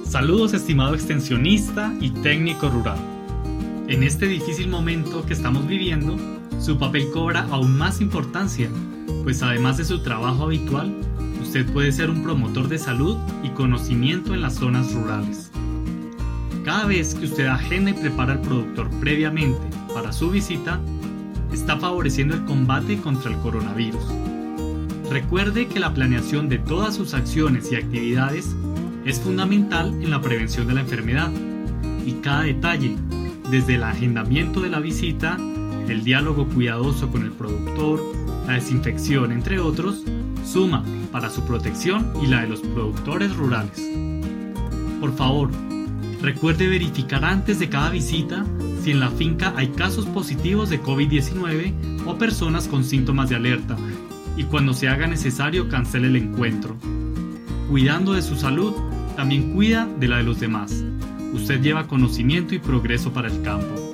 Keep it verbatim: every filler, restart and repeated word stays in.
Saludos, estimado extensionista y técnico rural. En este difícil momento que estamos viviendo, su papel cobra aún más importancia, pues además de su trabajo habitual, usted puede ser un promotor de salud y conocimiento en las zonas rurales. Cada vez que usted agenda y prepara al productor previamente para su visita, está favoreciendo el combate contra el coronavirus. Recuerde que la planeación de todas sus acciones y actividades es fundamental en la prevención de la enfermedad, y cada detalle, desde el agendamiento de la visita, el diálogo cuidadoso con el productor, la desinfección, entre otros, suma para su protección y la de los productores rurales. Por favor, recuerde verificar antes de cada visita si en la finca hay casos positivos de COVID diecinueve o personas con síntomas de alerta, y cuando se haga necesario cancele el encuentro. Cuidando de su salud, también cuida de la de los demás. Usted lleva conocimiento y progreso para el campo.